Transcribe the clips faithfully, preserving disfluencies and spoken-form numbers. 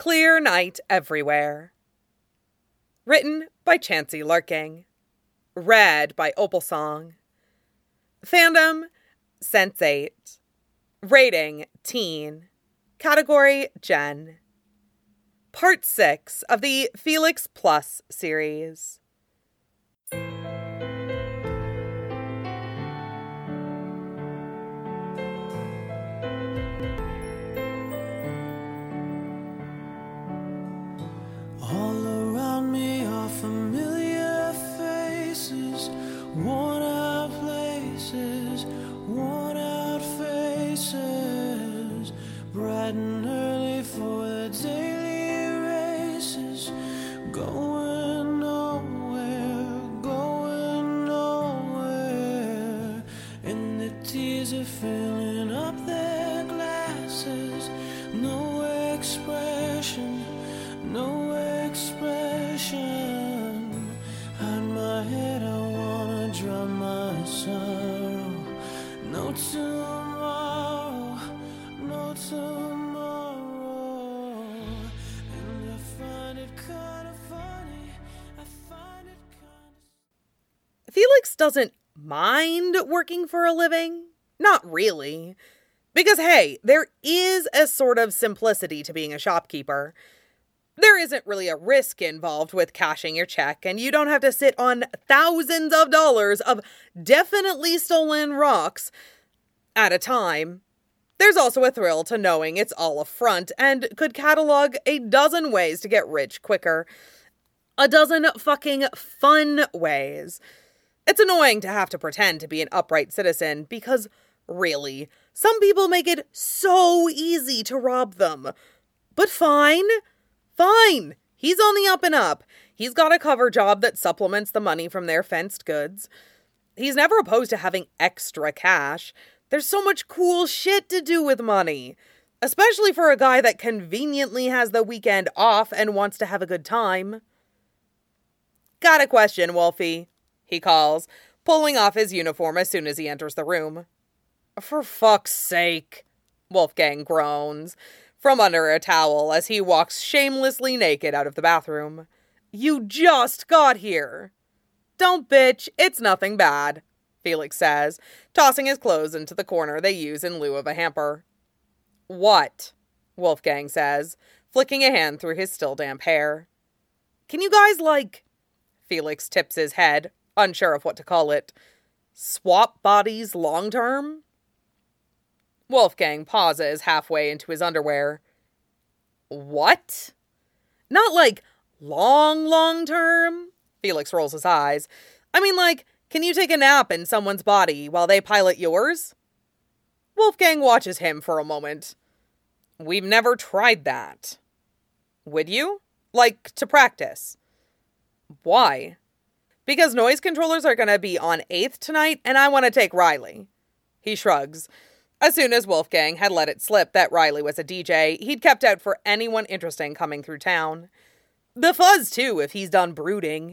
Clear Night Everywhere. Written by Chancey Larking. Read by Opalsong. Fandom, sense eight. Rating, teen. Category, Gen. Part six of the Felix Plus series. All around me are familiar faces, worn out places, worn out faces, bright and early for the daily races, going nowhere, going nowhere, and the tears are filling up their glasses, no expression, no expression. Hide my head, I wanna drown my sorrow. No tomorrow, no tomorrow. And I find it kinda funny, I find it kinda... Felix doesn't mind working for a living. Not really. Because, hey, there is a sort of simplicity to being a shopkeeper. There isn't really a risk involved with cashing your check, and you don't have to sit on thousands of dollars of definitely stolen rocks at a time. There's also a thrill to knowing it's all a front and could catalog a dozen ways to get rich quicker. A dozen fucking fun ways. It's annoying to have to pretend to be an upright citizen because, really, some people make it so easy to rob them. But fine. Fine. He's on the up and up. He's got a cover job that supplements the money from their fenced goods. He's never opposed to having extra cash. There's so much cool shit to do with money. Especially for a guy that conveniently has the weekend off and wants to have a good time. Got a question, Wolfie, he calls, pulling off his uniform as soon as he enters the room. For fuck's sake, Wolfgang groans from under a towel as he walks shamelessly naked out of the bathroom. You just got here. Don't bitch, it's nothing bad, Felix says, tossing his clothes into the corner they use in lieu of a hamper. What? Wolfgang says, flicking a hand through his still damp hair. Can you guys, like... Felix tips his head, unsure of what to call it. Swap bodies long term? Wolfgang pauses halfway into his underwear. What? Not like long, long term? Felix rolls his eyes. I mean, like, can you take a nap in someone's body while they pilot yours? Wolfgang watches him for a moment. We've never tried that. Would you? Like, to practice. Why? Because noise controllers are going to be on eighth tonight, and I want to take Riley. He shrugs. As soon as Wolfgang had let it slip that Riley was a D J, he'd kept out for anyone interesting coming through town. The fuzz, too, if he's done brooding.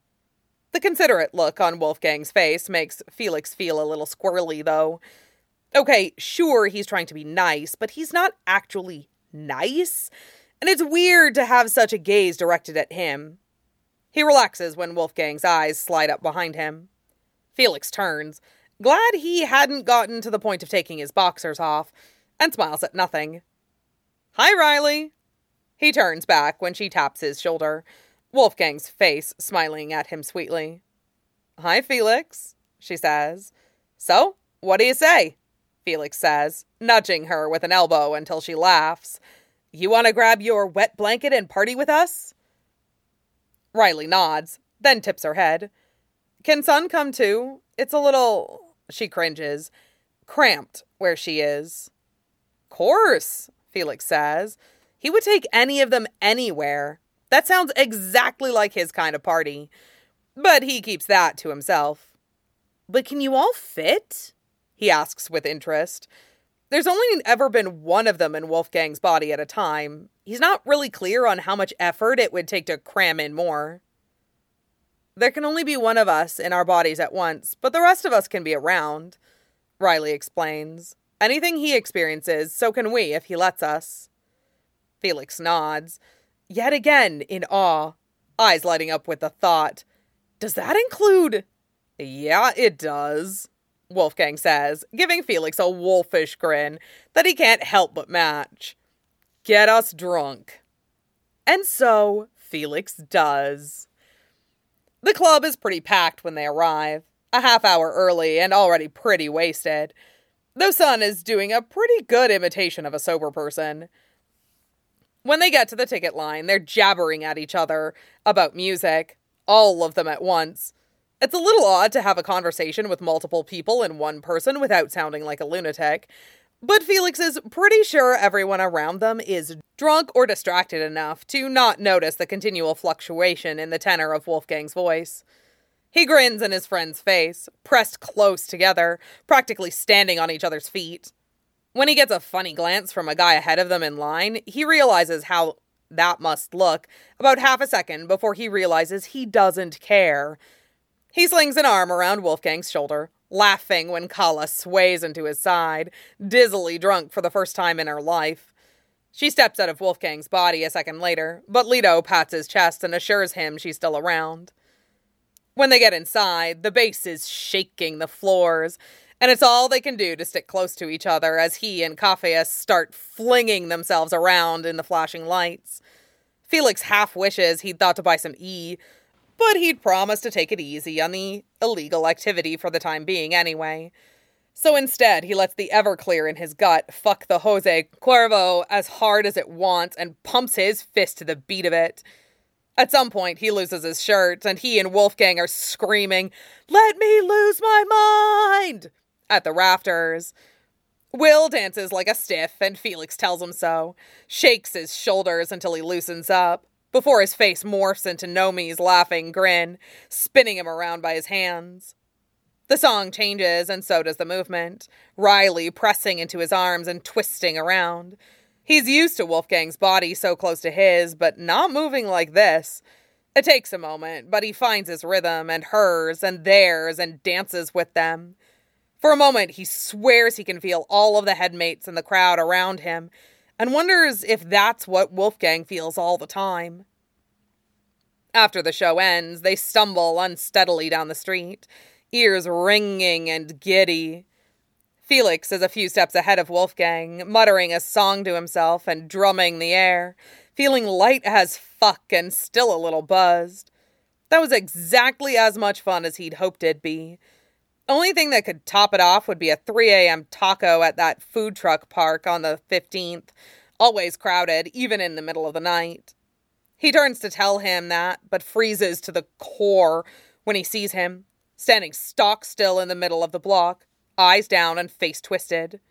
The considerate look on Wolfgang's face makes Felix feel a little squirrely, though. Okay, sure, he's trying to be nice, but he's not actually nice, and it's weird to have such a gaze directed at him. He relaxes when Wolfgang's eyes slide up behind him. Felix turns, glad he hadn't gotten to the point of taking his boxers off, and smiles at nothing. Hi, Riley. He turns back when she taps his shoulder, Wolfgang's face smiling at him sweetly. Hi, Felix, she says. So, what do you say? Felix says, nudging her with an elbow until she laughs. You want to grab your wet blanket and party with us? Riley nods, then tips her head. Can Sun come too? It's a little... She cringes. Cramped where she is. Course, Felix says. He would take any of them anywhere. That sounds exactly like his kind of party. But he keeps that to himself. But can you all fit? He asks with interest. There's only ever been one of them in Wolfgang's body at a time. He's not really clear on how much effort it would take to cram in more. There can only be one of us in our bodies at once, but the rest of us can be around, Riley explains. Anything he experiences, so can we if he lets us. Felix nods, yet again in awe, eyes lighting up with the thought, does that include... Yeah, it does, Wolfgang says, giving Felix a wolfish grin that he can't help but match. Get us drunk. And so, Felix does. The club is pretty packed when they arrive, a half hour early and already pretty wasted, though Sun is doing a pretty good imitation of a sober person. When they get to the ticket line, they're jabbering at each other about music, all of them at once. It's a little odd to have a conversation with multiple people in one person without sounding like a lunatic, but Felix is pretty sure everyone around them is drunk or distracted enough to not notice the continual fluctuation in the tenor of Wolfgang's voice. He grins in his friend's face, pressed close together, practically standing on each other's feet. When he gets a funny glance from a guy ahead of them in line, he realizes how that must look about half a second before he realizes he doesn't care. He slings an arm around Wolfgang's shoulder, laughing when Kala sways into his side, dizzily drunk for the first time in her life. She steps out of Wolfgang's body a second later, but Leto pats his chest and assures him she's still around. When they get inside, the bass is shaking the floors, and it's all they can do to stick close to each other as he and Capheus start flinging themselves around in the flashing lights. Felix half wishes he'd thought to buy some E, but he'd promised to take it easy on the illegal activity for the time being anyway. So instead, he lets the Everclear in his gut fuck the Jose Cuervo as hard as it wants and pumps his fist to the beat of it. At some point, he loses his shirt, and he and Wolfgang are screaming, "Let me lose my mind!" at the rafters. Will dances like a stiff, and Felix tells him so, shakes his shoulders until he loosens up, before his face morphs into Nomi's laughing grin, spinning him around by his hands. The song changes, and so does the movement, Riley pressing into his arms and twisting around. He's used to Wolfgang's body so close to his, but not moving like this. It takes a moment, but he finds his rhythm, and hers, and theirs, and dances with them. For a moment, he swears he can feel all of the headmates in the crowd around him, and wonders if that's what Wolfgang feels all the time. After the show ends, they stumble unsteadily down the street, ears ringing and giddy. Felix is a few steps ahead of Wolfgang, muttering a song to himself and drumming the air, feeling light as fuck and still a little buzzed. That was exactly as much fun as he'd hoped it'd be. Only thing that could top it off would be a three a.m. taco at that food truck park on the fifteenth, always crowded, even in the middle of the night. He turns to tell him that, but freezes to the core when he sees him, standing stock still in the middle of the block, eyes down and face twisted.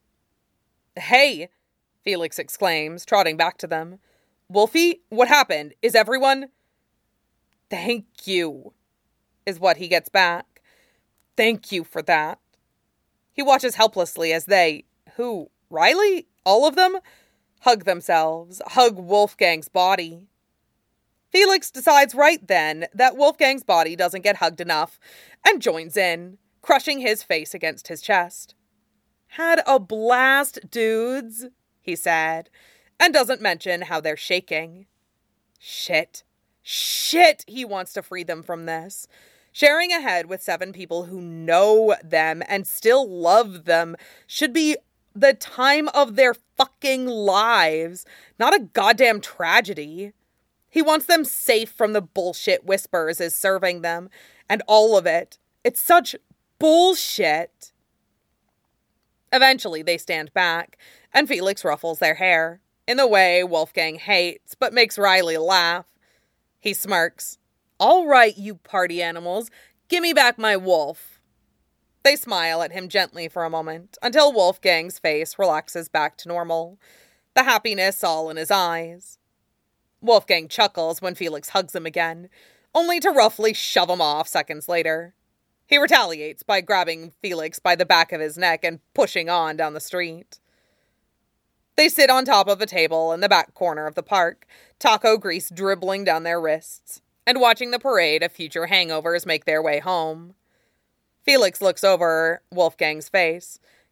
"Hey," Felix exclaims, trotting back to them. "Wolfie, what happened? Is everyone—" "Thank you," is what he gets back. "Thank you for that." He watches helplessly as they, who, Riley? All of them? Hug themselves, hug Wolfgang's body. Felix decides right then that Wolfgang's body doesn't get hugged enough, and joins in, crushing his face against his chest. "Had a blast, dudes," he said, and doesn't mention how they're shaking. Shit. Shit, he wants to free them from this. Sharing a head with seven people who know them and still love them should be the time of their fucking lives, not a goddamn tragedy. He wants them safe from the bullshit Whispers is serving them, and all of it. It's such bullshit. Eventually, they stand back, and Felix ruffles their hair, in the way Wolfgang hates, but makes Riley laugh. He smirks. "All right, you party animals, give me back my wolf." They smile at him gently for a moment, until Wolfgang's face relaxes back to normal, the happiness all in his eyes. Wolfgang chuckles when Felix hugs him again, only to roughly shove him off seconds later. He retaliates by grabbing Felix by the back of his neck and pushing on down the street. They sit on top of a table in the back corner of the park, taco grease dribbling down their wrists, and watching the parade of future hangovers make their way home. Felix looks over Wolfgang's face,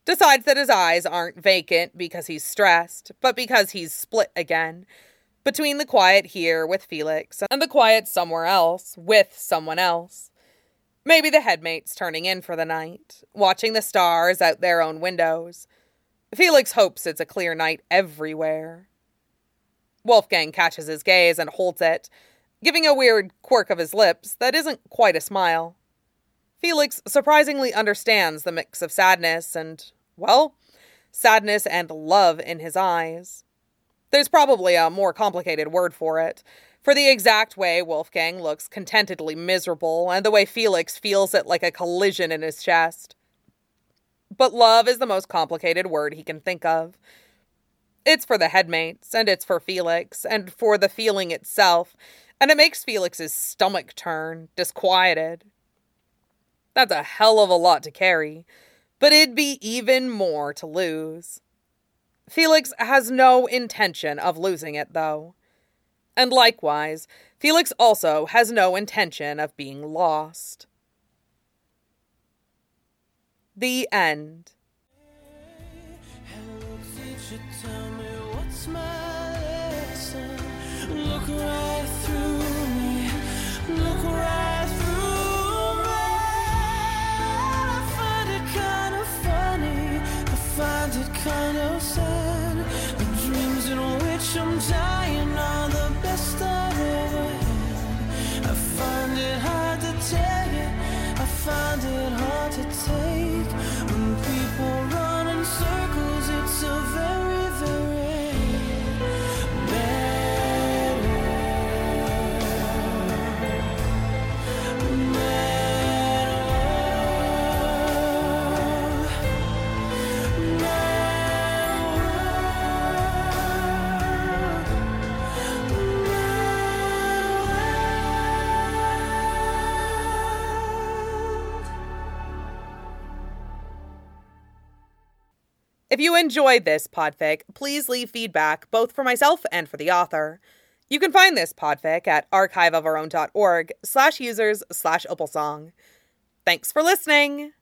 decides that his eyes aren't vacant because he's stressed, but because he's split again, between the quiet here with Felix and the quiet somewhere else with someone else. Maybe the headmate's turning in for the night, watching the stars out their own windows. Felix hopes it's a clear night everywhere. Wolfgang catches his gaze and holds it, giving a weird quirk of his lips that isn't quite a smile. Felix surprisingly understands the mix of sadness and, well, sadness and love in his eyes. There's probably a more complicated word for it, for the exact way Wolfgang looks contentedly miserable and the way Felix feels it like a collision in his chest. But love is the most complicated word he can think of. It's for the headmates, and it's for Felix, and for the feeling itself, and it makes Felix's stomach turn, disquieted. That's a hell of a lot to carry, but it'd be even more to lose. Felix has no intention of losing it, though. And likewise, Felix also has no intention of being lost. The end. Hello, teacher, tell me what's my lesson. Look right through me. Look right through me. I find it kind of funny. I find it kind of sad. The dreams in which I'm dying are the best I've ever had. I find it hard to tell you. I find it hard to take. When people run in circles, it's a very, very bad world. Bad world. Bad If you enjoyed this podfic, please leave feedback both for myself and for the author. You can find this podfic at archiveofourown.org slash users slash opalsong. Thanks for listening!